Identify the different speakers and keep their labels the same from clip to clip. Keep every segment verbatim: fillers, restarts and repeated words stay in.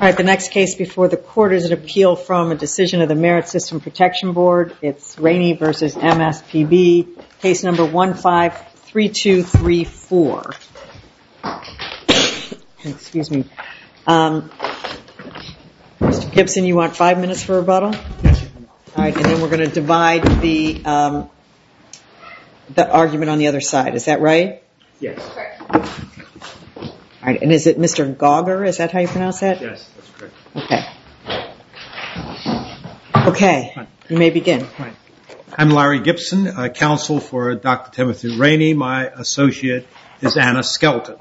Speaker 1: All right, the next case before the court is an appeal from a decision of the Merit System Protection Board. It's Rainey versus M S P B, case number one five three two three four. Excuse me. Um, Mister Gibson, you want five minutes for rebuttal?
Speaker 2: Yes.
Speaker 1: All right, and then we're going to divide the um, the argument on the other side. Is that right?
Speaker 2: Yes.
Speaker 1: All right, and is it Mister Gauger? Is that how you pronounce that?
Speaker 2: Yes, that's correct.
Speaker 1: Okay. Okay, you may begin.
Speaker 2: Right. I'm Larry Gibson, uh, counsel for Doctor Timothy Rainey. My associate is Anna Skelton.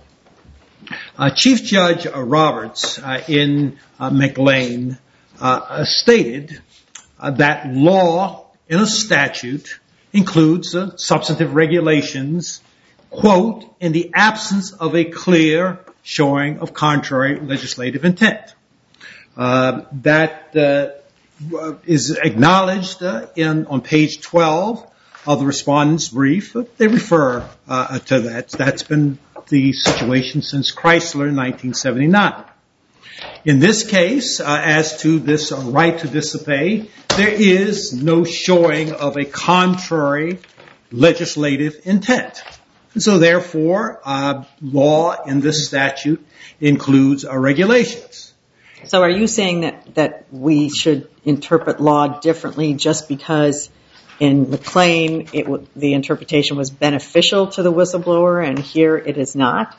Speaker 2: Uh, Chief Judge uh, Roberts uh, in uh, McLean uh, stated uh, that law in a statute includes uh, substantive regulations, quote, in the absence of a clear showing of contrary legislative intent. Uh, that uh, is acknowledged uh, in on page twelve of the respondent's brief. They refer uh, to that. That's been the situation since Chrysler in nineteen seventy-nine. In this case, uh, as to this uh, right to disobey, there is no showing of a contrary legislative intent. So therefore, uh, law in this statute includes uh, regulations.
Speaker 1: So are you saying that, that we should interpret law differently just because in McLean it w- the interpretation was beneficial to the whistleblower and here it is not?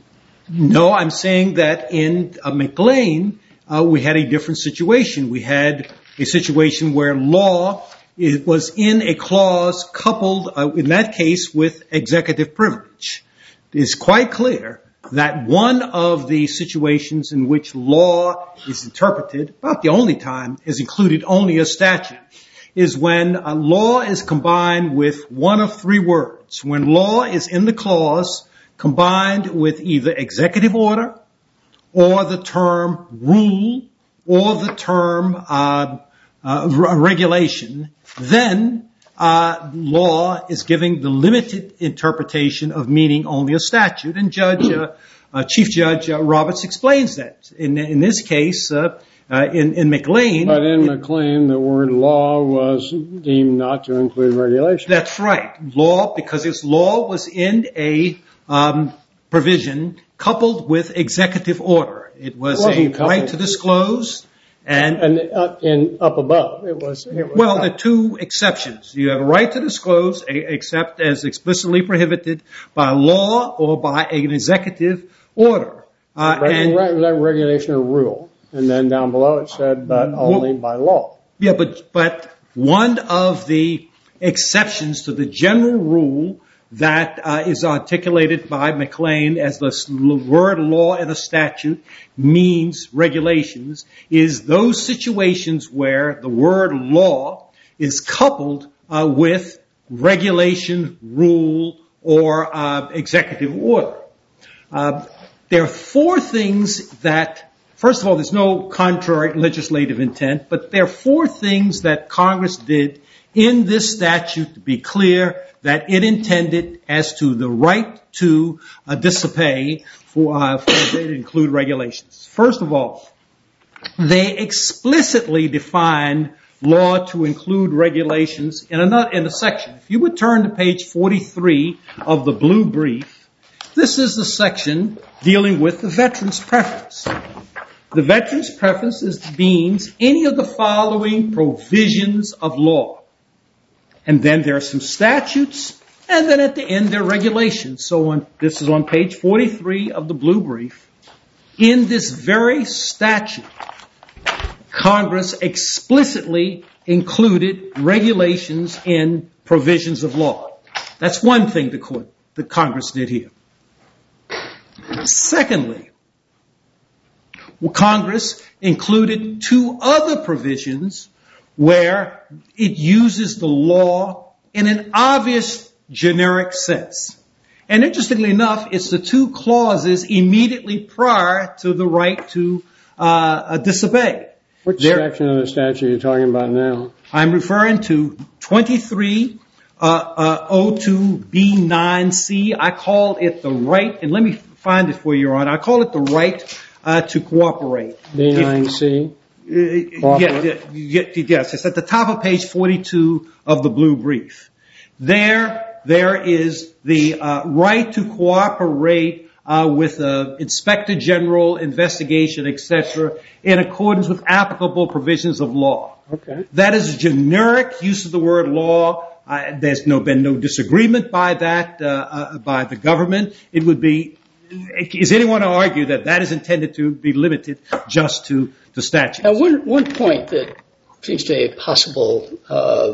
Speaker 2: No, I'm saying that in uh, McLean uh, we had a different situation. We had a situation where law it was in a clause coupled, uh, in that case, with executive privilege. It is quite clear that one of the situations in which law is interpreted, about the only time, is included only a statute, is when a law is combined with one of three words. When law is in the clause combined with either executive order or the term rule or the term uh, uh, regulation, then uh, law is giving the limited interpretation of meaning only a statute. And Judge, uh, uh, Chief Judge uh, Roberts explains that. In, in this case, uh, uh, in, in McLean.
Speaker 3: But in McLean, the word law was deemed not to include regulation.
Speaker 2: That's right. Law, because its law was in a um, provision coupled with executive order. It was a
Speaker 3: coupled.
Speaker 2: right to disclose. And,
Speaker 3: and up, and up above, it was, it was
Speaker 2: well,
Speaker 3: up.
Speaker 2: there are two exceptions. You have a right to disclose, except as explicitly prohibited by law or by an executive order.
Speaker 3: Uh, Reg- and Reg- regulation or rule, and then down below it said, but only well, by law.
Speaker 2: Yeah, but but one of the exceptions to the general rule that uh, is articulated by McLean as the word law in a statute means regulations is those situations where the word law is coupled uh, with regulation, rule, or uh, executive order. Uh, there are four things that, first of all, there's no contrary legislative intent, but there are four things that Congress did in this statute to be clear that it intended as to the right to uh, disobey for, uh, for it to include regulations. First of all, they explicitly define law to include regulations in another, in a section. If you would turn to page forty-three of the blue brief, this is the section dealing with the veteran's preference. The veteran's preference is, means any of the following provisions of law. And then there are some statutes, and then at the end there are regulations. So on, this is on page forty-three of the blue brief. In this very statute, Congress explicitly included regulations in provisions of law. That's one thing the court, the Congress did here. Secondly, Congress included two other provisions where it uses the law in an obvious generic sense. And interestingly enough, it's the two clauses immediately prior to the right to uh, disobey.
Speaker 3: Which there, section of the statute are you talking about now?
Speaker 2: I'm referring to twenty-three oh two B nine C. I call it the right, and let me find it for you, Your Honor. I call it the right uh, to cooperate.
Speaker 3: B nine C?
Speaker 2: Uh, yeah, yeah, yes, it's at the top of page forty-two of the blue brief. There, there is the uh, right to cooperate uh, with the Inspector General investigation, et cetera, in accordance with applicable provisions of law.
Speaker 3: Okay.
Speaker 2: That is a generic use of the word law. Uh, there's no been no disagreement by that uh, uh, by the government. It would be. Is anyone to argue that that is intended to be limited just to the statutes?
Speaker 4: Now, one, one point that seems to be a possible uh,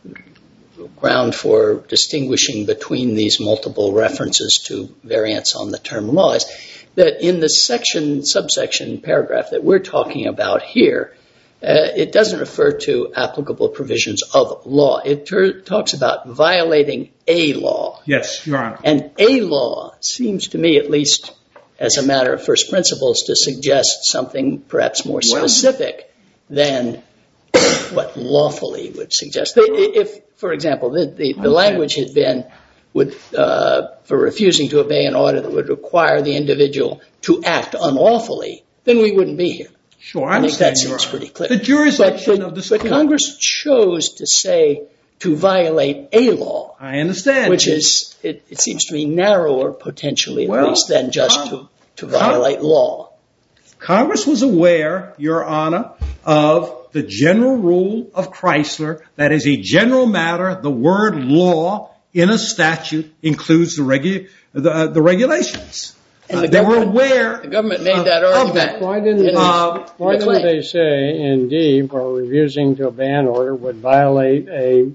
Speaker 4: ground for distinguishing between these multiple references to variants on the term law is that in the section, subsection, paragraph that we're talking about here, uh, it doesn't refer to applicable provisions of law. It ter- talks about violating a law.
Speaker 2: Yes, Your Honor.
Speaker 4: And a law seems to me, at least as a matter of first principles, to suggest something perhaps more specific than what lawfully would suggest. If, for example, the, the, the language had been would, uh, for refusing to obey an order that would require the individual to act unlawfully, then we wouldn't be here.
Speaker 2: Sure, I,
Speaker 4: I think that
Speaker 2: seems
Speaker 4: pretty clear.
Speaker 2: The jurisdiction
Speaker 4: but,
Speaker 2: of the
Speaker 4: but
Speaker 2: school.
Speaker 4: Congress chose to say to violate a law.
Speaker 2: I understand.
Speaker 4: Which is, it, it seems to me, narrower potentially at
Speaker 2: well,
Speaker 4: least than just
Speaker 2: Con-
Speaker 4: to, to violate
Speaker 2: Con-
Speaker 4: law.
Speaker 2: Congress was aware, Your Honor, of the general rule of Chrysler that as a general matter, the word law in a statute includes the, regu- the, uh, the regulations.
Speaker 4: And the
Speaker 2: uh, they were
Speaker 4: government-
Speaker 2: aware.
Speaker 4: The government made
Speaker 2: of,
Speaker 4: that
Speaker 2: of
Speaker 4: argument.
Speaker 2: that.
Speaker 3: Why didn't,
Speaker 4: in
Speaker 3: they,
Speaker 4: the-
Speaker 3: why
Speaker 4: in the
Speaker 3: didn't
Speaker 4: claim.
Speaker 3: they say in D, where refusing to obey an order would violate a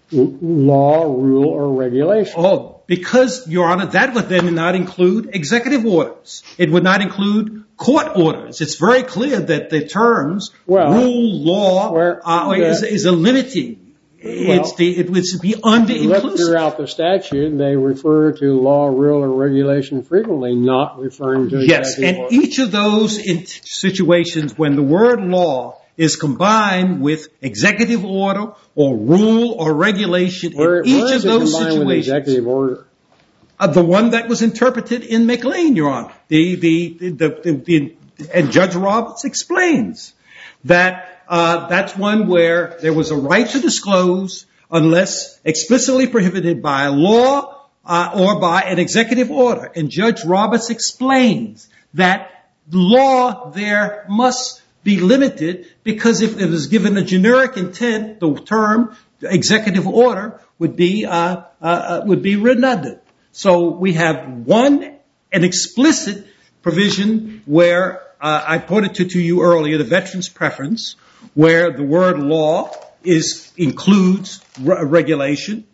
Speaker 3: law, rule, or regulation?
Speaker 2: Oh, because, Your Honor, that would then not include executive orders. It would not include court orders. It's very clear that the terms
Speaker 3: Well,
Speaker 2: rule, law,
Speaker 3: where-
Speaker 2: uh,
Speaker 3: the-
Speaker 2: is, is a limiting. It's the, it would be under
Speaker 3: Look
Speaker 2: inclusive.
Speaker 3: throughout the statute, they refer to law, rule, or regulation frequently, not referring to
Speaker 2: Yes,
Speaker 3: executive
Speaker 2: and
Speaker 3: order.
Speaker 2: each of those in situations when the word law is combined with executive order or rule or regulation,
Speaker 3: Where,
Speaker 2: in each
Speaker 3: where
Speaker 2: of
Speaker 3: is it
Speaker 2: those
Speaker 3: combined with
Speaker 2: situations,
Speaker 3: executive order?
Speaker 2: uh, the one that was interpreted in McLean, Your Honor, the, the, the, the, the and Judge Roberts explains that uh, that's one where there was a right to disclose unless explicitly prohibited by law uh, or by an executive order. And Judge Roberts explains that law there must be limited because if it was given a generic intent, the term executive order would be uh, uh, would be redundant. So we have one, an explicit provision where uh, I pointed to, to you earlier, the veteran's preference, where the word law is includes re- regulation.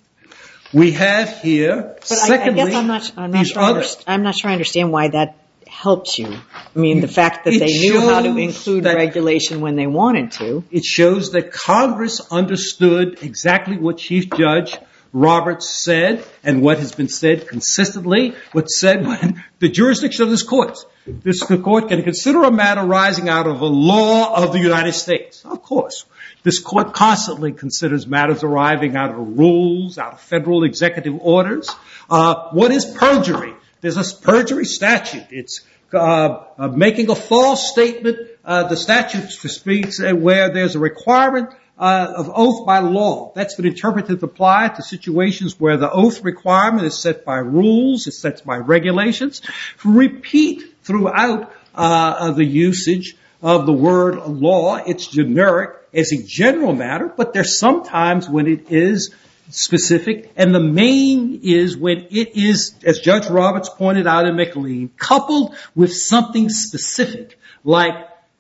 Speaker 2: We have here,
Speaker 1: But
Speaker 2: secondly,
Speaker 1: I, I guess I'm not, I'm not
Speaker 2: these
Speaker 1: sure I
Speaker 2: other,
Speaker 1: underst- I'm not sure I understand why that helps you. I mean, the fact that
Speaker 2: It
Speaker 1: they knew how to
Speaker 2: shows
Speaker 1: include
Speaker 2: that-
Speaker 1: regulation when they wanted to.
Speaker 2: it shows that Congress understood exactly what Chief Judge Roberts said and what has been said consistently, what's said when the jurisdiction of this court. This court can consider a matter arising out of a law of the United States. Of course. This court constantly considers matters arriving out of rules, out of federal executive orders. Uh, what is perjury? There's a perjury statute. It's uh, uh, making a false statement. Uh, the statute speaks uh, where there's a requirement uh, of oath by law. That's been interpreted to apply to situations where the oath requirement is set by rules, it's set by regulations. Repeat throughout uh, the usage of the word law. It's generic as a general matter, but there's sometimes when it is specific, and the main is when it is, as Judge Roberts pointed out in McLean, coupled with something specific like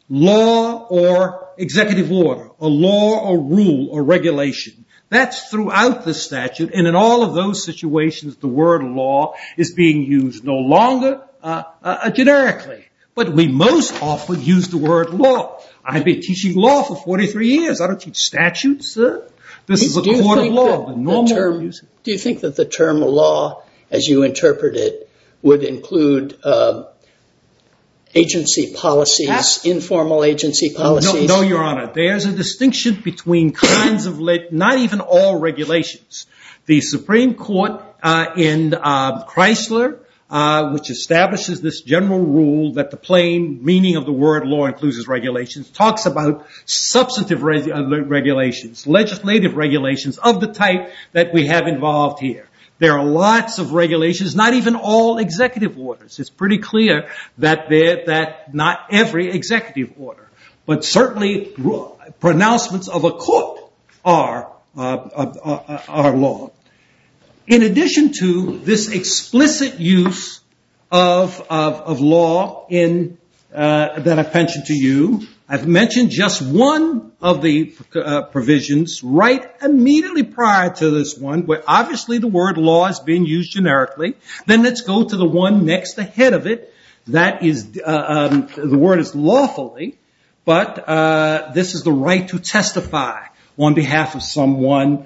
Speaker 2: law or executive order, or law or rule or regulation. That's throughout the statute, and in all of those situations, the word law is being used no longer uh, uh, generically, but we most often use the word law. I've been teaching law for forty-three years. I don't teach statutes. Uh, this is a
Speaker 4: Do you
Speaker 2: court of
Speaker 4: think
Speaker 2: law.
Speaker 4: that
Speaker 2: The normal
Speaker 4: the term,
Speaker 2: use.
Speaker 4: do you think that the term law, as you interpret it, would include uh, agency policies,
Speaker 2: Yes.
Speaker 4: informal agency
Speaker 2: No,
Speaker 4: policies?
Speaker 2: no, Your Honor. There's a distinction between kinds of, le- not even all regulations. The Supreme Court uh, in uh, Chrysler uh, which establishes this general rule that the plain meaning of the word law includes its regulations, talks about substantive reg- uh, regulations, legislative regulations of the type that we have involved here. There are lots of regulations, not even all executive orders. It's pretty clear that there, that not every executive order, but certainly pronouncements of a court are, uh, uh, are law. In addition to this explicit use of, of, of law in, uh, that I've mentioned to you, I've mentioned just one of the uh, provisions right immediately prior to this one, where obviously the word law is being used generically. Then let's go to the one next ahead of it. That is, uh, um, the word is lawfully, but uh, this is the right to testify on behalf of someone,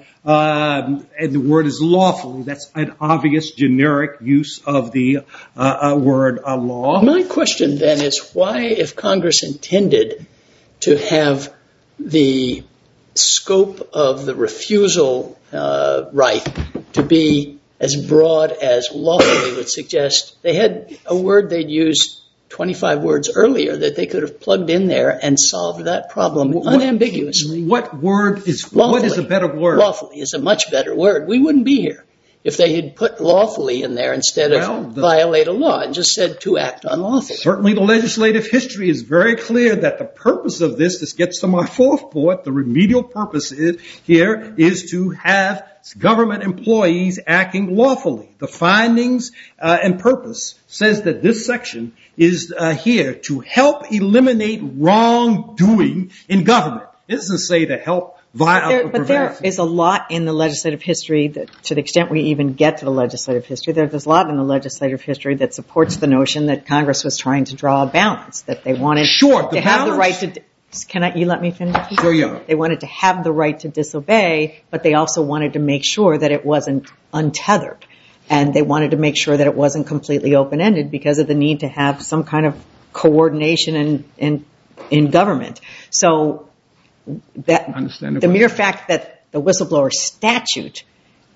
Speaker 2: um, and the word is lawfully. That's an obvious generic use of the uh, uh, word uh, law.
Speaker 4: My question then is why, if Congress intended to have the scope of the refusal uh, right to be as broad as lawfully would suggest, they had a word they'd used twenty-five words earlier that they could have plugged in there and solved that problem what, unambiguously.
Speaker 2: What word is,
Speaker 4: lawfully.
Speaker 2: What is a better word?
Speaker 4: Lawfully is a much better word. We wouldn't be here if they had put lawfully in there instead of well, the, violate a law and just said to act unlawfully.
Speaker 2: Certainly the legislative history is very clear that the purpose of this, this gets to my fourth point, the remedial purpose is, here is to have government employees acting lawfully. The findings uh, and purpose says that this section is uh, here to help eliminate wrongdoing in government. It doesn't say to help
Speaker 1: But there, but there is a lot in the legislative history that, to the extent we even get to the legislative history, there's a lot in the legislative history that supports the notion that Congress was trying to draw a balance, that they wanted
Speaker 2: sure,
Speaker 1: to have the right to. Can I, you let me finish?
Speaker 2: Sure, yeah.
Speaker 1: They wanted to have the right to disobey, but they also wanted to make sure that it wasn't untethered, and they wanted to make sure that it wasn't completely open-ended because of the need to have some kind of coordination in in, in government. So. That the mere fact that the whistleblower statute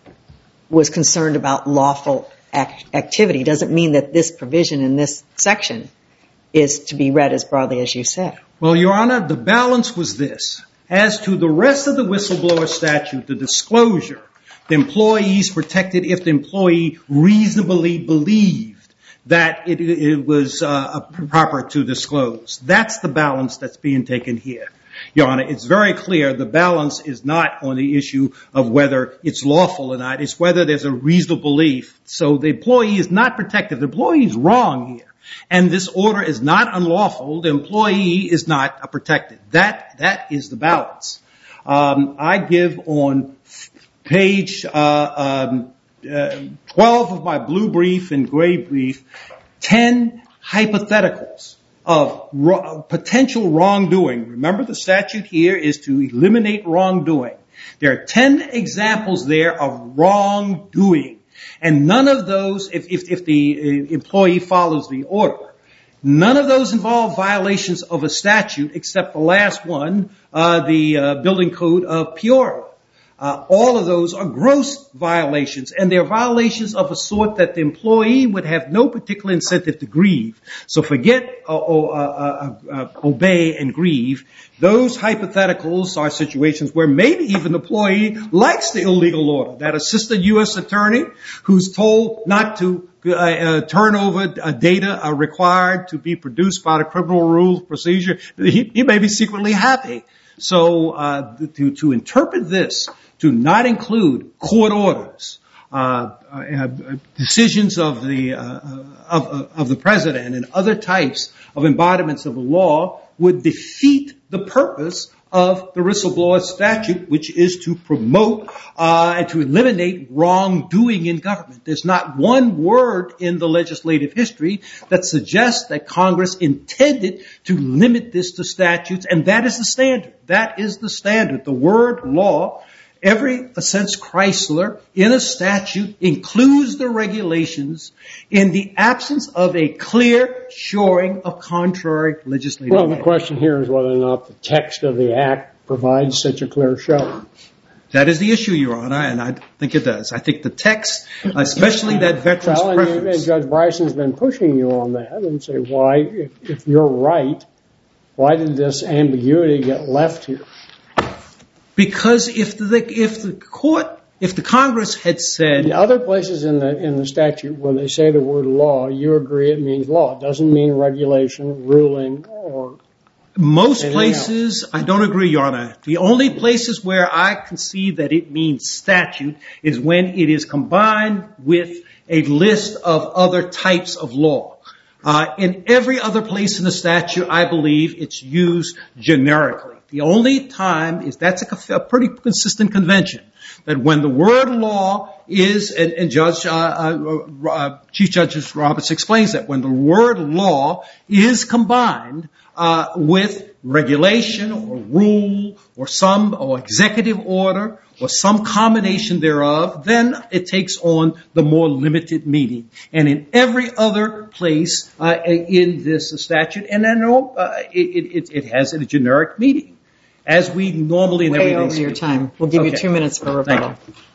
Speaker 1: was concerned about lawful act- activity doesn't mean that this provision in this section is to be read as broadly as you said.
Speaker 2: Well, Your Honor, the balance was this. As to the rest of the whistleblower statute, the disclosure, the employee is protected if the employee reasonably believed that it, it was uh, proper to disclose. That's the balance that's being taken here. Your Honor, it's very clear the balance is not on the issue of whether it's lawful or not. It's whether there's a reasonable belief. So the employee is not protected. The employee is wrong here. And this order is not unlawful. The employee is not protected. That, that is the balance. Um, I give on page uh, um, uh, twelve of my blue brief and gray brief ten hypotheticals of ro- potential wrongdoing. Remember, the statute here is to eliminate wrongdoing. There are ten examples there of wrongdoing. And none of those, if, if, if the employee follows the order, none of those involve violations of a statute except the last one, uh, the uh, building code of Peoria. Uh, all of those are gross violations, and they're violations of a sort that the employee would have no particular incentive to grieve. So forget uh, uh, uh, uh, obey and grieve. Those hypotheticals are situations where maybe even the employee likes the illegal order. That assistant U S attorney who's told not to uh, uh, turn over uh, data uh, required to be produced by the criminal rules procedure, he, he may be secretly happy. So uh, to, to interpret this to not include court orders, uh, uh, decisions of the uh, of, of the president, and other types of embodiments of the law would defeat the purpose of the whistleblower statute, which is to promote uh, and to eliminate wrongdoing in government. There's not one word in the legislative history that suggests that Congress intended to limit this to statutes, and that is the standard. That is the standard. The word law, every since Chrysler in a statute, includes the regulations in the absence of a clear shoring of contrary legislative.
Speaker 3: Well, the question here is whether or not the text of the Act provides such a clear show.
Speaker 2: That is the issue, Your Honor, and I think it does. I think the text, especially that veteran's
Speaker 3: well,
Speaker 2: preference.
Speaker 3: And, and Judge Bryson's been pushing you on that and say, why, if, if you're right, why did this ambiguity get left here?
Speaker 2: Because if the if the court, if the Congress had said...
Speaker 3: In other places in the in the statute where they say the word law, you agree it means law. It doesn't mean regulation, ruling, or...
Speaker 2: Most places, I don't agree, Your Honor. The only places where I can see that it means statute is when it is combined with a list of other types of law. Uh, in every other place in the statute, I believe it's used generically. The only time is that's a, a pretty consistent convention, that when the word law is, and, and Judge uh, uh, uh, Chief Justice Roberts explains that, when the word law is combined uh, with regulation or rule or some or executive order or some combination thereof, then it takes on the more limited meaning. And in every other place uh, in this statute, and then uh, it, it, it has a generic meaning, as we normally in
Speaker 1: Way
Speaker 2: everything
Speaker 1: over
Speaker 2: speak.
Speaker 1: your time. We'll give
Speaker 2: Okay.
Speaker 1: you two minutes for rebuttal.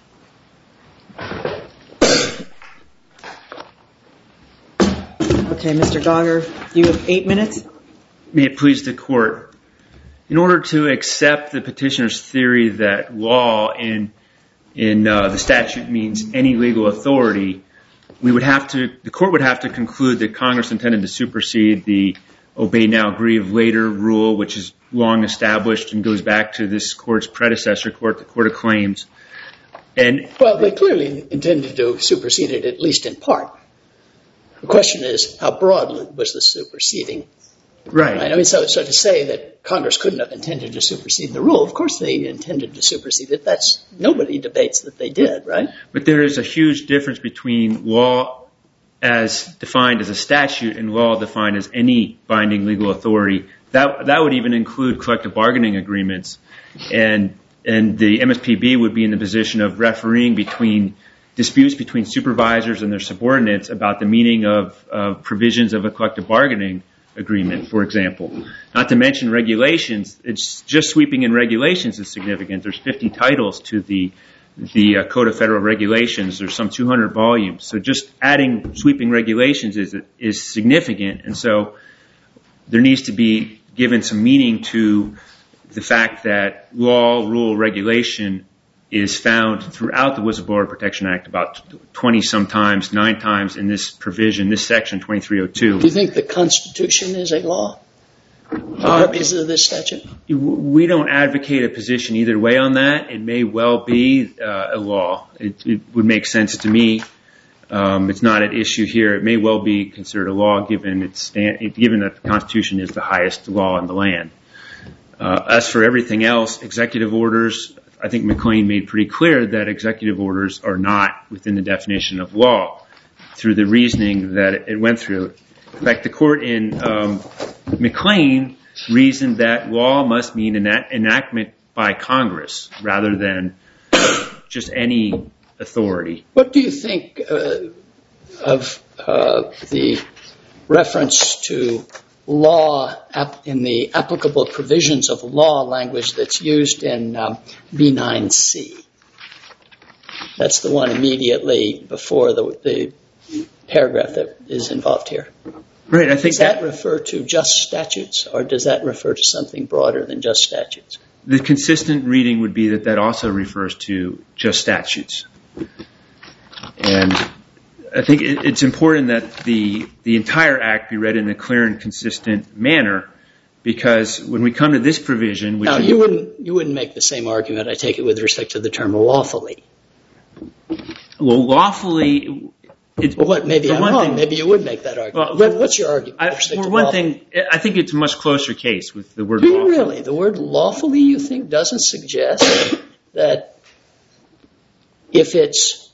Speaker 1: Okay, Mister Gauger, you have eight minutes.
Speaker 5: May it please the Court. In order to accept the petitioner's theory that law in in uh, the statute means any legal authority, we would have to, the Court would have to conclude that Congress intended to supersede the obey now, grieve later rule, which is long established and goes back to this Court's predecessor court, the Court of Claims. And
Speaker 4: well, they clearly intended to supersede it, at least in part. The question is, how broad was the superseding?
Speaker 5: right.
Speaker 4: Right? I mean, so, so to say that Congress couldn't have intended to supersede the rule, of course they intended to supersede it. That's, nobody debates that they did, right?
Speaker 5: But there is a huge difference between law as defined as a statute and law defined as any binding legal authority. That that would even include collective bargaining agreements, and and the M S P B would be in the position of refereeing between disputes between supervisors and their subordinates about the meaning of, of provisions of a collective bargaining agreement, for example. Not to mention regulations. It's just sweeping in regulations is significant. There's fifty titles to the the uh, Code of Federal Regulations. There's some two hundred volumes. So just adding sweeping regulations is is significant, and so there needs to be given some meaning to the fact that law, rule, regulation is found throughout the Whistleblower Protection Act about twenty some times, nine times in this provision, this section twenty-three oh two.
Speaker 4: Do you think the Constitution is a law? For purposes of this statute?
Speaker 5: We don't advocate a position either way on that. It may well be uh, a law. It, it would make sense to me. Um, it's not an issue here. It may well be considered a law given its stand, given that the Constitution is the highest law in the land. Uh, as for everything else, executive orders, I think McLean made pretty clear that executive orders are not within the definition of law through the reasoning that it went through. In fact, the court in um, McLean reasoned that law must mean an enactment by Congress rather than just any authority.
Speaker 4: What do you think uh, of uh, the reference to law ap- in the applicable provisions of law language that's used in um, B nine C? That's the one immediately before the, the paragraph that is involved here.
Speaker 5: Right. I think
Speaker 4: does that, that refer to just statutes, or does that refer to something broader than just statutes?
Speaker 5: The consistent reading would be that that also refers to just statutes. And I think it's important that the the entire Act be read in a clear and consistent manner, because when we come to this provision, which
Speaker 4: now you wouldn't you wouldn't make the same argument, I take it, with respect to the term lawfully.
Speaker 5: Well, lawfully. It,
Speaker 4: well, what, maybe I'm wrong.
Speaker 5: Thing,
Speaker 4: maybe you would make that argument. Well, What's your argument?
Speaker 5: I, for one thing, I think it's a much closer case with the word
Speaker 4: Do you
Speaker 5: lawfully.
Speaker 4: Really? The word lawfully, you think, doesn't suggest that if it's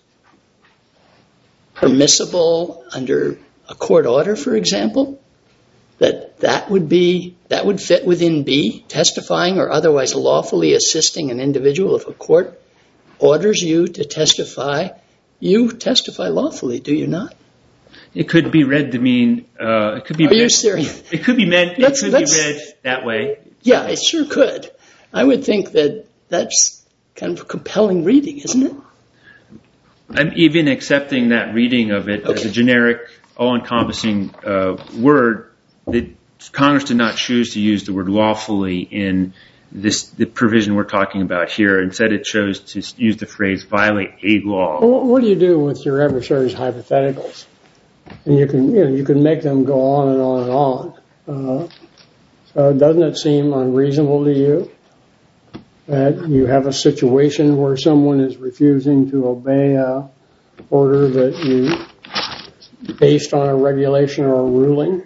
Speaker 4: permissible under a court order, for example, that that would be, that would fit within B, testifying or otherwise lawfully assisting an individual. If a court orders you to testify, you testify lawfully, do you not?
Speaker 5: It could be read to mean. Uh, it could be.
Speaker 4: Are
Speaker 5: read,
Speaker 4: you serious?
Speaker 5: It could be meant. It could be read that way.
Speaker 4: Yeah, it sure could. I would think that that's kind of a compelling reading, isn't it?
Speaker 5: I'm even accepting that reading of it okay. as a generic, all-encompassing uh, word. That Congress did not choose to use the word lawfully in this the provision we're talking about here. Instead, it chose to use the phrase violate a law.
Speaker 3: Well, what do you do with your adversary's hypotheticals? And you can, you know, you can make them go on and on and on. Uh, so doesn't it seem unreasonable to you that you have a situation where someone is refusing to obey a order that you based on a regulation or a ruling?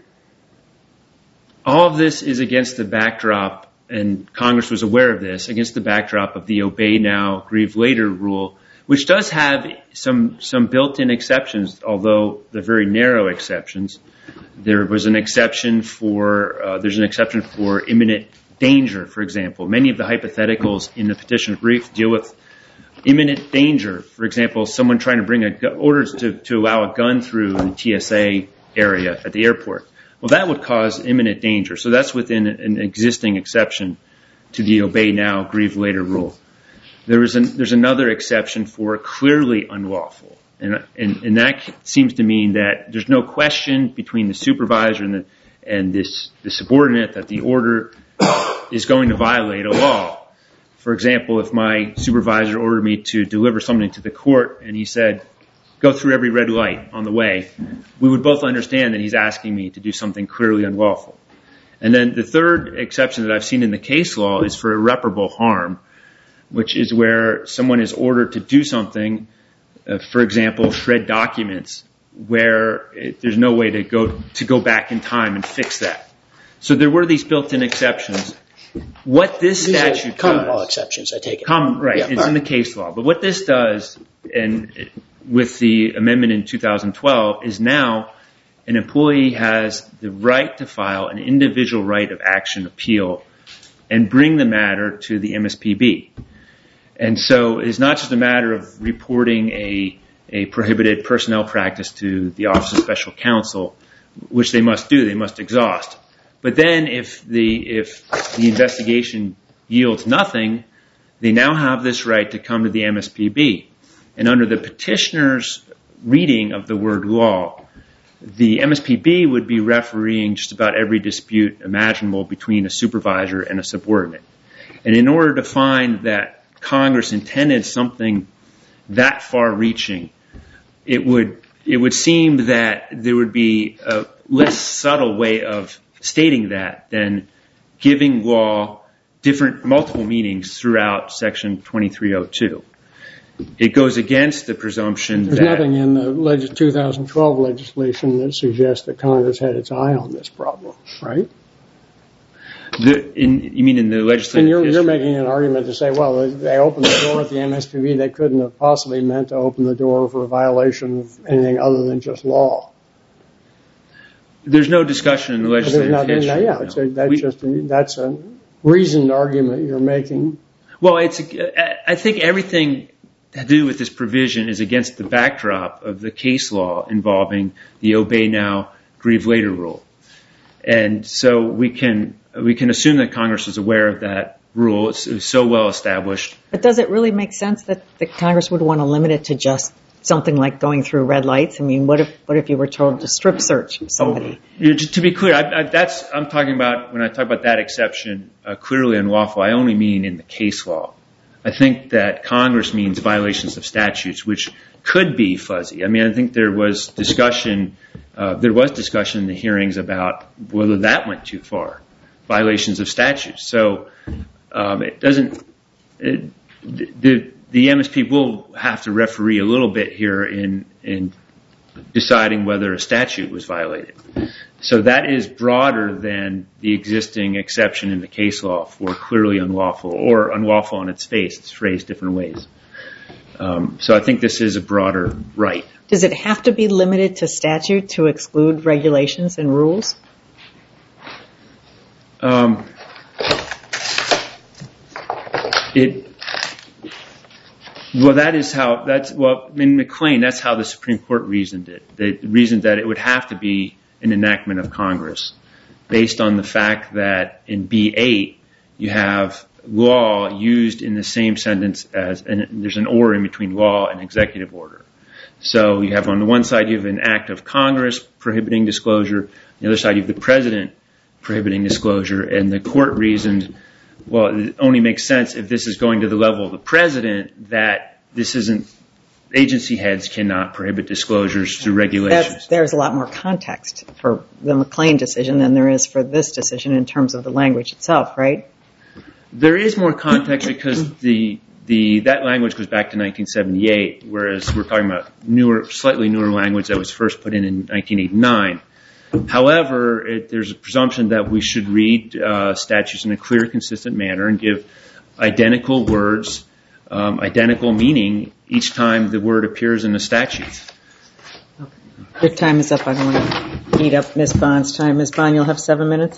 Speaker 5: All of this is against the backdrop, and Congress was aware of this, against the backdrop of the obey now, grieve later rule, which does have some some built-in exceptions, although they're very narrow exceptions. There was an exception for uh, there's an exception for imminent danger, for example. Many of the hypotheticals in the petition brief deal with imminent danger. For example, someone trying to bring a gu- orders to, to allow a gun through the T S A area at the airport. Well, that would cause imminent danger. So that's within an existing exception to the obey now, grieve later rule. There is an, there's another exception for clearly unlawful. And, and, and that seems to mean that there's no question between the supervisor and the, and this, the subordinate that the order is going to violate a law. For example, if my supervisor ordered me to deliver something to the court and he said, go through every red light on the way, we would both understand that he's asking me to do something clearly unlawful. And then the third exception that I've seen in the case law is for irreparable harm, which is where someone is ordered to do something, uh, for example, shred documents, where it, there's no way to go to go back in time and fix that. So there were these built-in exceptions. What this
Speaker 4: These
Speaker 5: statute
Speaker 4: are common
Speaker 5: does,
Speaker 4: law exceptions, I take it.
Speaker 5: Common, right,
Speaker 4: Yeah,
Speaker 5: it's
Speaker 4: right.
Speaker 5: in the case law. But what this does, and it, with the amendment in two thousand twelve, is now an employee has the right to file an individual right of action appeal and bring the matter to the M S P B. And so it's not just a matter of reporting a, a prohibited personnel practice to the Office of Special Counsel, which they must do, they must exhaust. But then if the if the investigation yields nothing, they now have this right to come to the M S P B. And under the petitioner's reading of the word law, the M S P B would be refereeing just about every dispute imaginable between a supervisor and a subordinate. And in order to find that Congress intended something that far-reaching, it would it would seem that there would be a less subtle way of stating that than giving law different multiple meanings throughout Section twenty-three oh two. It goes against the presumption
Speaker 3: There's
Speaker 5: that...
Speaker 3: There's nothing in the legis- two thousand twelve legislation that suggests that Congress had its eye on this problem, right?
Speaker 5: The, in, you mean in the legislative
Speaker 3: And you're,
Speaker 5: history?
Speaker 3: you're making an argument to say, well, they opened the door at the M S P B. They couldn't have possibly meant to open the door for a violation of anything other than just law.
Speaker 5: There's no discussion in the legislative
Speaker 3: There's nothing,
Speaker 5: history.
Speaker 3: yeah, it's a, that's,
Speaker 5: We,
Speaker 3: just a, that's a reasoned argument you're making.
Speaker 5: well, it's. I think everything to do with this provision is against the backdrop of the case law involving the obey now, grieve later rule. And so we can we can assume that Congress is aware of that rule. It's, it's so well established.
Speaker 1: But does it really make sense that the Congress would want to limit it to just something like going through red lights? I mean, what if what if you were told to strip search somebody?
Speaker 5: Oh, to be clear, I, I, that's I'm talking about when I talk about that exception, uh, clearly unlawful. I only mean in the case law. I think that Congress means violations of statutes, which could be fuzzy. I mean, I think there was discussion. Uh, there was discussion in the hearings about whether that went too far, violations of statutes. So um, it doesn't. It, the the M S P will have to referee a little bit here in in deciding whether a statute was violated. So that is broader than the existing exception in the case law for clearly unlawful or unlawful on its face. It's phrased different ways. Um, so I think this is a broader right.
Speaker 1: Does it have to be limited to statute to exclude regulations and rules?
Speaker 5: Um, it well, that is how that's well in McLean. That's how the Supreme Court reasoned it. They reasoned that it would have to be an enactment of Congress, based on the fact that in B eight you have law used in the same sentence as, and there's an or in between law and executive order. So you have on the one side, you have an act of Congress prohibiting disclosure. On the other side, you have the president prohibiting disclosure. And the court reasoned, well, it only makes sense if this is going to the level of the president that this isn't, agency heads cannot prohibit disclosures through regulations.
Speaker 1: That's, there's a lot more context for the McLean decision than there is for this decision in terms of the language itself, right?
Speaker 5: There is more context because the the that language goes back to nineteen seventy-eight, whereas we're talking about newer, slightly newer language that was first put in in nineteen eighty-nine. However, it, there's a presumption that we should read uh, statutes in a clear, consistent manner and give identical words, um, identical meaning each time the word appears in a statute.
Speaker 1: Your time is up. I don't want to eat up Miz Bond's time. Miz Bond, you'll have seven minutes.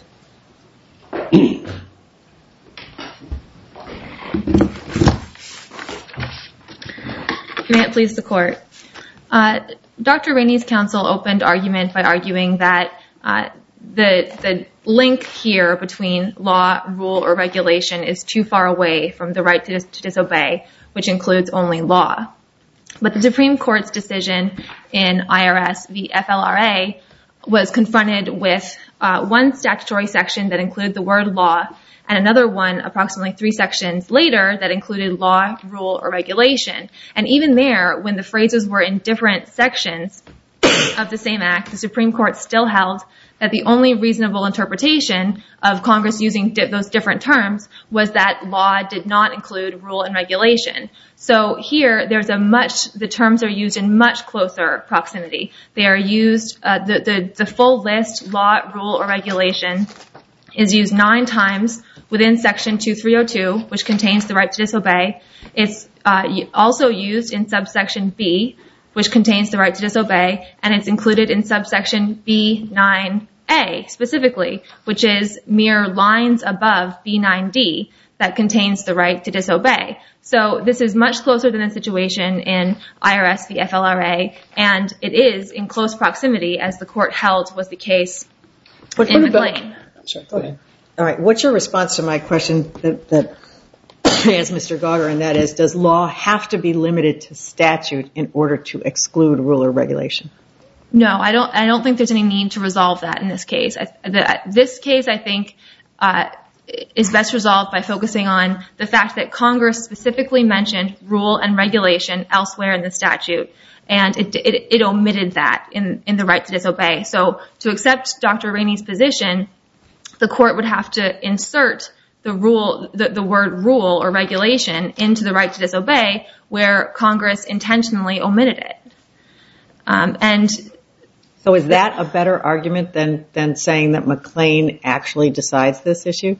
Speaker 6: May it please the court. Uh, Doctor Rainey's counsel opened argument by arguing that uh, the the link here between law, rule, or regulation is too far away from the right to, dis- to disobey, which includes only law. But the Supreme Court's decision in I R S v. F L R A was confronted with uh, one statutory section that included the word law and another one approximately three sections later that included law, rule, or regulation. And even there, when the phrases were in different sections of the same act, the Supreme Court still held that the only reasonable interpretation of Congress using di- those different terms was that law did not include rule and regulation. So here, there's a much, the terms are used in much closer proximity. They are used, uh, the, the, the full list, law, rule, or regulation, is used nine times within Section two three oh two, which contains the right to disobey. It's uh, also used in subsection B, which contains the right to disobey, and it's included in subsection B nine A specifically, which is mere lines above B nine D that contains the right to disobey. So this is much closer than the situation in I R S v. F L R A, and it is in close proximity, as the court held was the case
Speaker 4: What,
Speaker 6: in
Speaker 4: what about,
Speaker 6: McLean.
Speaker 4: sorry, go ahead.
Speaker 1: All right. What's your response to my question that, that as Mister Gauger, and that is, does law have to be limited to statute in order to exclude rule or regulation?
Speaker 6: No, I don't. I don't think there's any need to resolve that in this case. I, the, this case, I think, uh, is best resolved by focusing on the fact that Congress specifically mentioned rule and regulation elsewhere in the statute, and it, it, it omitted that in, in the right to disobey. So to accept Doctor Rainey's position, the court would have to insert the rule, the, the word rule or regulation into the right to disobey, where Congress intentionally omitted it. Um, and
Speaker 1: so is that a better argument than, than saying that McLean actually decides this issue?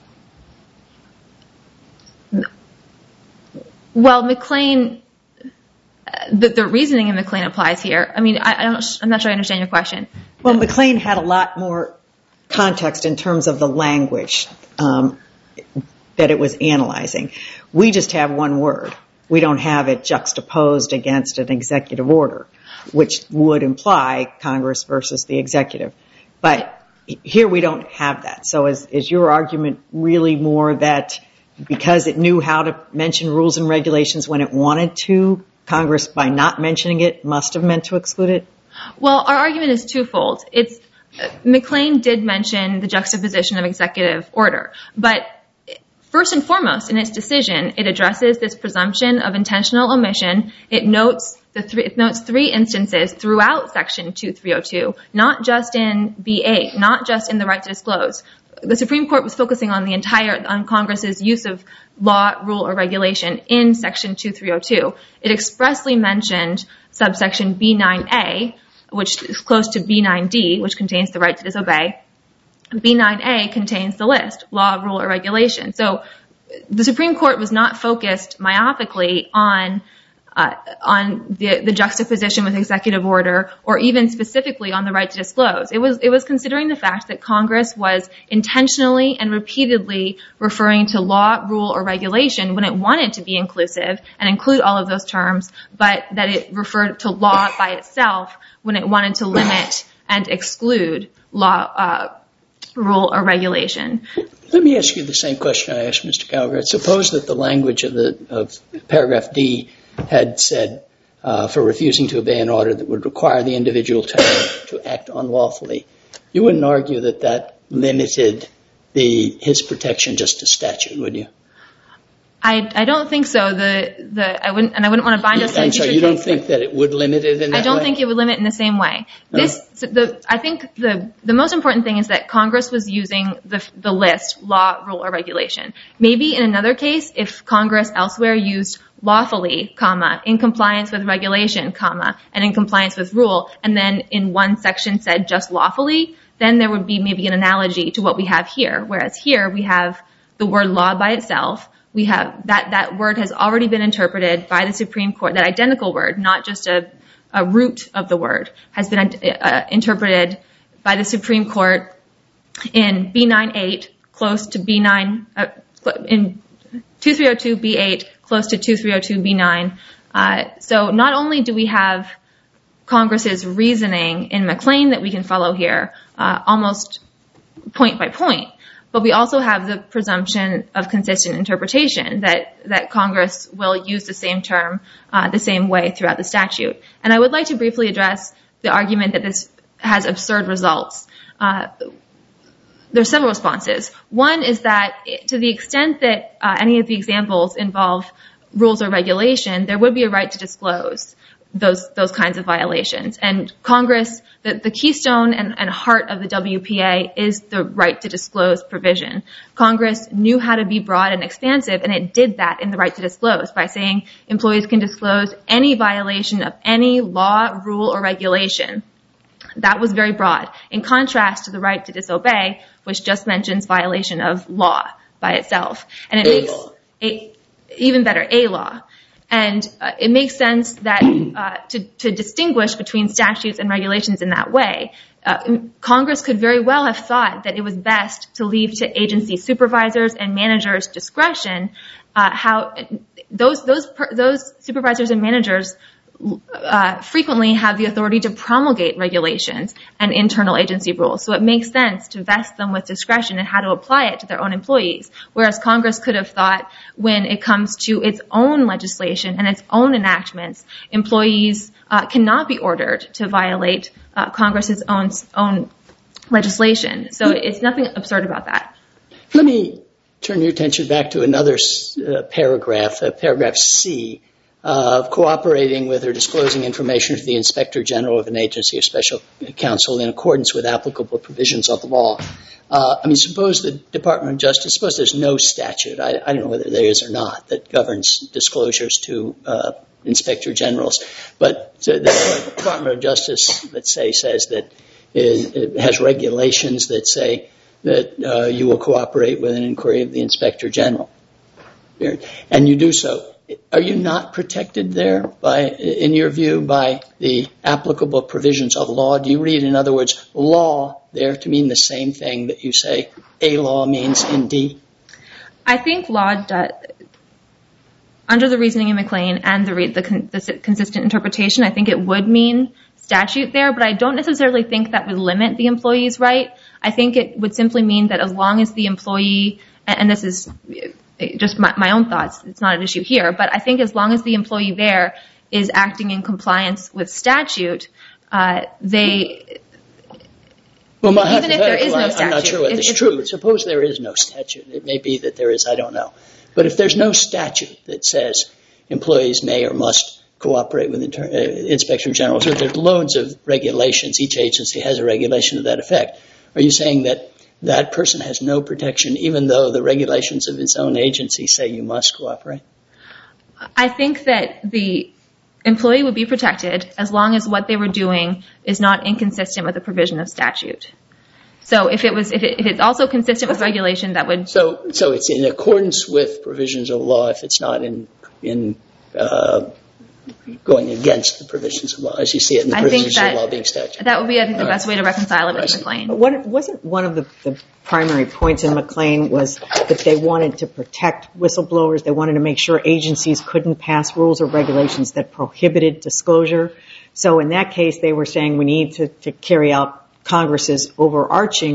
Speaker 6: Well, McLean, the, the reasoning in McLean applies here. I mean, I, I don't, I'm not sure I understand your question.
Speaker 1: Well, McLean had a lot more context in terms of the language um, that it was analyzing. We just have one word. We don't have it juxtaposed against an executive order, which would imply Congress versus the executive. But here we don't have that. So is, is your argument really more that because it knew how to mention rules and regulations when it wanted to, Congress, by not mentioning it, must have meant to exclude it?
Speaker 6: Well, our argument is twofold. It's McLean did mention the juxtaposition of executive order, but first and foremost in its decision, it addresses this presumption of intentional omission. It notes the three, it notes three instances throughout Section two three oh two, not just in B eight, not just in the right to disclose. The Supreme Court was focusing on the entire, on Congress's use of law, rule, or regulation in Section two three oh two. It expressly mentioned subsection B nine A, which is close to B nine D, which contains the right to disobey. B nine A contains the list, law, rule, or regulation. So the Supreme Court was not focused myopically on uh, on the, the juxtaposition with executive order, or even specifically on the right to disclose. It was it was considering the fact that Congress was intentionally and repeatedly referring to law, rule, or regulation when it wanted to be inclusive and include all of those terms, but that it referred to law by itself when it wanted to limit and exclude law, uh, rule, or regulation.
Speaker 4: Let me ask you the same question I asked Mister Gallagher. Suppose that the language of the of paragraph D had said uh, for refusing to obey an order that would require the individual to, to act unlawfully. You wouldn't argue that that limited the his protection just to statute, would you?
Speaker 6: I, I don't think so. The the I wouldn't and I wouldn't want to bind us.
Speaker 4: I'm sorry. You don't think that it would limit it in that way?
Speaker 6: I don't think it would limit in the same way. No. This the I think the the most important thing is that Congress was using the the list law, rule, or regulation. Maybe in another case, if Congress elsewhere used lawfully, comma, in compliance with regulation, comma, and in compliance with rule, and then in one section said just lawfully, then there would be maybe an analogy to what we have here. Whereas here we have the word law by itself. We have that, that word has already been interpreted by the Supreme Court, that identical word, not just a, a root of the word, has been uh, interpreted by the Supreme Court in B nine eight, close to B nine, uh, in twenty-three oh two B eight, close to twenty-three oh two B nine. Uh, so not only do we have Congress's reasoning in McLean that we can follow here, uh, almost point by point, but we also have the presumption of consistent interpretation that, that Congress will use the same term uh, the same way throughout the statute. And I would like to briefly address the argument that this has absurd results. Uh, there's several responses. One is that to the extent that uh, any of the examples involve rules or regulation, there would be a right to disclose those those kinds of violations. And Congress, the, the keystone and, and heart of the W P A is the right to disclose provision. Congress knew how to be broad and expansive, and it did that in the right to disclose by saying employees can disclose any violation of any law, rule, or regulation. That was very broad, in contrast to the right to disobey, which just mentions violation of law by itself. And it
Speaker 4: a
Speaker 6: makes
Speaker 4: law.
Speaker 6: A, even better, a law. And uh, it makes sense that uh, to, to distinguish between statutes and regulations in that way. Uh, Congress could very well have thought that it was best to leave to agency supervisors and managers' discretion uh, how those those those supervisors and managers uh, frequently have the authority to promulgate regulations and internal agency rules. So it makes sense to vest them with discretion in how to apply it to their own employees. Whereas Congress could have thought when it comes to its own legislation and its own enactments, employees uh, cannot be ordered to violate uh, Congress's own own legislation. So it's nothing absurd about that.
Speaker 4: Let me turn your attention back to another uh, paragraph, uh, paragraph C. Uh, cooperating with or disclosing information to the Inspector General of an agency or special counsel in accordance with applicable provisions of the law. Uh, I mean, suppose the Department of Justice, suppose there's no statute, I, I don't know whether there is or not, that governs disclosures to uh, Inspector Generals, but uh, the Department of Justice, let's say, says that it, it has regulations that say that uh, you will cooperate with an inquiry of the Inspector General. And you do so. Are you not protected there, by, in your view, by the applicable provisions of law? Do you read, in other words, law there to mean the same thing that you say a law means in D?
Speaker 6: I think law, does, under the reasoning in McLean and the, the, the consistent interpretation, I think it would mean statute there, but I don't necessarily think that would limit the employee's right. I think it would simply mean that as long as the employee, and this is just my, my own thoughts, it's not an issue here, but I think as long as the employee there is acting in compliance with statute, uh, they,
Speaker 4: well, my
Speaker 6: even if there is no statute.
Speaker 4: I'm not sure whether it's true. Suppose there is no statute. It may be that there is, I don't know. But if there's no statute that says employees may or must cooperate with inter- uh, Inspector Generals, or there's loads of regulations, each agency has a regulation to that effect, are you saying that that person has no protection even though the regulations of its own agency say you must cooperate?
Speaker 6: I think that the employee would be protected as long as what they were doing is not inconsistent with the provision of statute. So if it was, if, it, if it's also consistent with regulation, that would. So,
Speaker 4: so it's in accordance with provisions of law if it's not in in uh, going against the provisions of law, as you see it in the provisions of law being statute.
Speaker 6: That would be, I think, the best way to reconcile it with McLean.
Speaker 1: What, wasn't one of the, the primary points in McLean was that they wanted to protect whistleblowers. They wanted to make sure agencies couldn't pass rules or regulations that prohibited disclosure. So in that case, they were saying we need to, to carry out Congress's overarching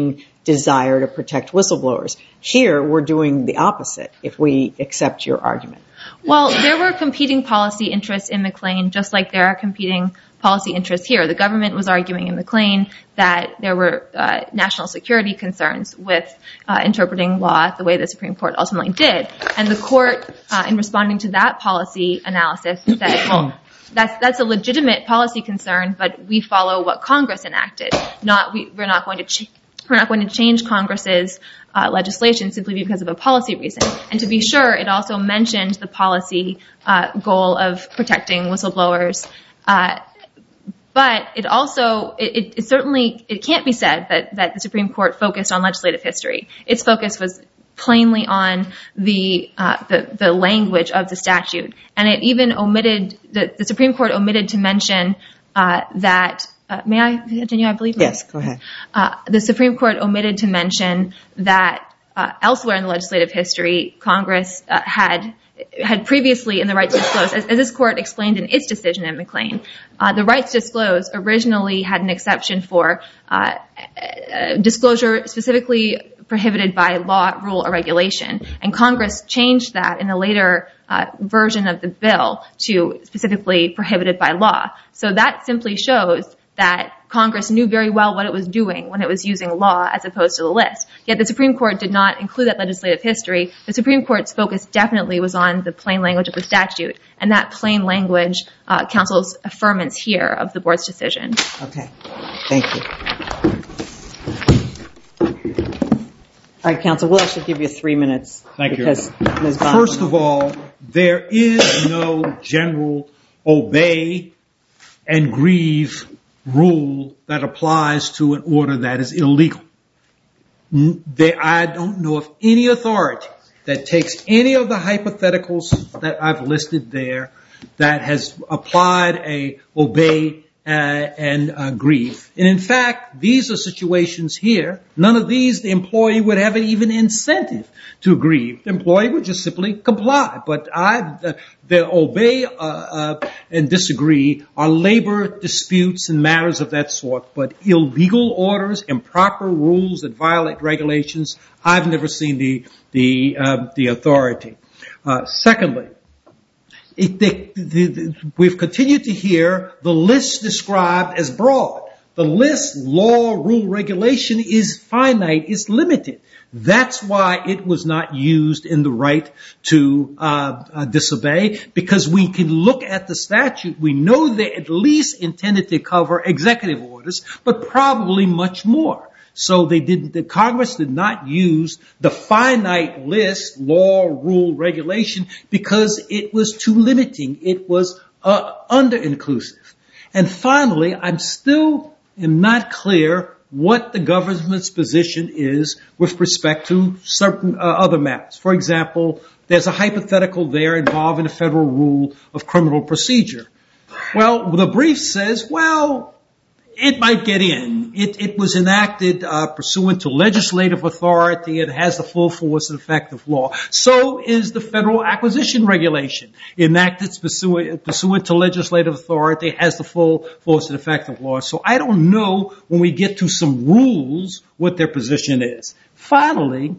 Speaker 1: desire to protect whistleblowers. Here, we're doing the opposite if we accept your argument.
Speaker 6: Well, there were competing policy interests in McLean, just like there are competing policy interests here. The government was arguing in McLean that there were uh, national security concerns with uh, interpreting law the way the Supreme Court ultimately did. And the court, uh, in responding to that policy analysis, said, well, that's that's a legitimate policy concern, but we follow what Congress enacted. Not we, we're not going to ch- we're not going to change Congress's uh, legislation simply because of a policy reason. And to be sure, it also mentioned the policy uh, goal of protecting whistleblowers. Uh, But it also, it, it certainly, it can't be said that, that the Supreme Court focused on legislative history. Its focus was plainly on the, uh, the, the language of the statute. And it even omitted, the, the Supreme Court omitted to mention, uh, that, uh, may I continue, I believe?
Speaker 1: Yes, go ahead.
Speaker 6: Uh, the Supreme Court omitted to mention that, uh, elsewhere in the legislative history, Congress, uh, had, had previously in the right to disclose, as, as this court explained in its decision in McLean, uh, the right to disclose originally had an exception for uh, uh, disclosure specifically prohibited by law, rule, or regulation. And Congress changed that in a later uh, version of the bill to specifically prohibited by law. So that simply shows that Congress knew very well what it was doing when it was using law as opposed to the list. Yet the Supreme Court did not include that legislative history. The Supreme Court's focus definitely was on the plain language of the statute, and that plain language uh, counsels affirmance here of the board's decision.
Speaker 1: Okay. Thank you. All right, counsel, we'll actually give you three minutes.
Speaker 2: Thank
Speaker 1: because
Speaker 2: you.
Speaker 1: Miz Bond
Speaker 2: First of all, there is no general obey and grieve rule that applies to an order that is illegal. There, I don't know of any authority that takes any of the hypotheticals that I've listed there that has applied a obey uh, and uh, grieve. And in fact, these are situations here. None of these, the employee would have an even incentive to grieve. The employee would just simply comply. But I, the, the obey uh, uh, and disagree are labor disputes and matters of that sort. But illegal orders, improper rules that violate regulations, I've never seen the the uh, the authority. Uh, secondly, It, the, the, the, we've continued to hear the list described as broad. The list, law, rule, regulation is finite, is limited. That's why it was not used in the right to uh, uh, disobey, because we can look at the statute. We know they at least intended to cover executive orders, but probably much more. So they didn't, the Congress did not use the finite list, law, rule, regulation, because it was too limiting. It was uh, under-inclusive. And finally, I'm still am not clear what the government's position is with respect to certain uh, other matters. For example, there's a hypothetical there involving a federal rule of criminal procedure. Well, the brief says, well, it might get in. It, it was enacted uh, pursuant to legislative authority. It has the full force and effect of law. So is the federal acquisition regulation. Enacted pursuant, pursuant to legislative authority, has the full force and effect of law. So I don't know when we get to some rules what their position is. Finally,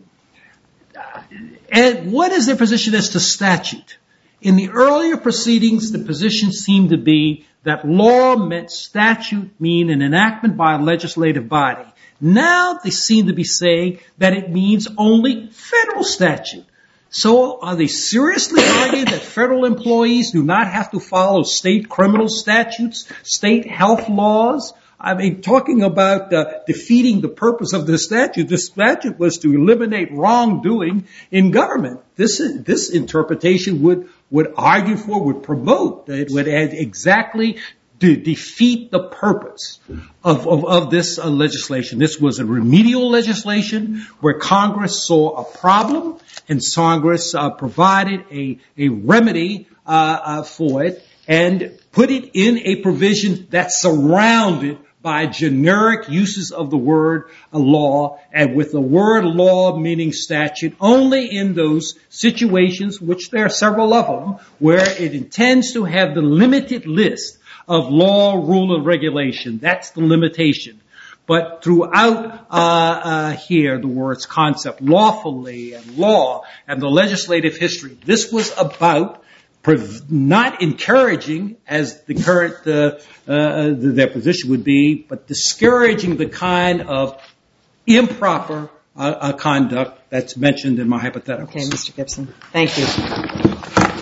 Speaker 2: uh, and what is their position as to statute? In the earlier proceedings, the position seemed to be that law meant statute mean an enactment by a legislative body. Now they seem to be saying that it means only federal statute. So are they seriously arguing that federal employees do not have to follow state criminal statutes, state health laws? I mean, talking about uh, defeating the purpose of the statute, the statute was to eliminate wrongdoing in government. This this interpretation would would argue for, would promote, it would add exactly to defeat the purpose of, of, of this uh, legislation. This was a remedial legislation where Congress saw a problem and Congress uh, provided a, a remedy uh, uh, for it and put it in a provision that's surrounded by generic uses of the word uh, law, and with the word law meaning statute only in those situations, which there are several of them, where it intends to have the limited list of law, rule, and regulation. That's the limitation. But throughout uh, uh, here, the words concept, lawfully and law, and the legislative history, this was about not encouraging, as the current uh, uh, their position would be, but discouraging the kind of improper uh, uh, conduct that's mentioned in my hypotheticals.
Speaker 1: Okay, Mister Gibson. Thank you.